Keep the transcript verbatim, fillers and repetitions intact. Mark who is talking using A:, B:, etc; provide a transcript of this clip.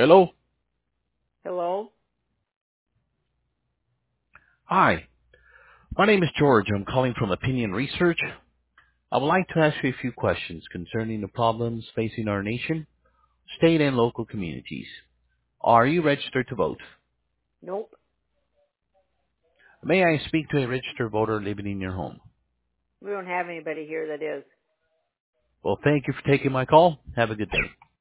A: Hello?
B: Hello?
A: Hi. My name is George. I'm calling from Opinion Research. I would like to ask you a few questions concerning the problems facing our nation, state, and local communities. Are you registered to vote?
B: Nope.
A: May I speak to a registered voter living in your home?
B: We don't have anybody here that is.
A: Well, thank you for taking my call. Have a good day.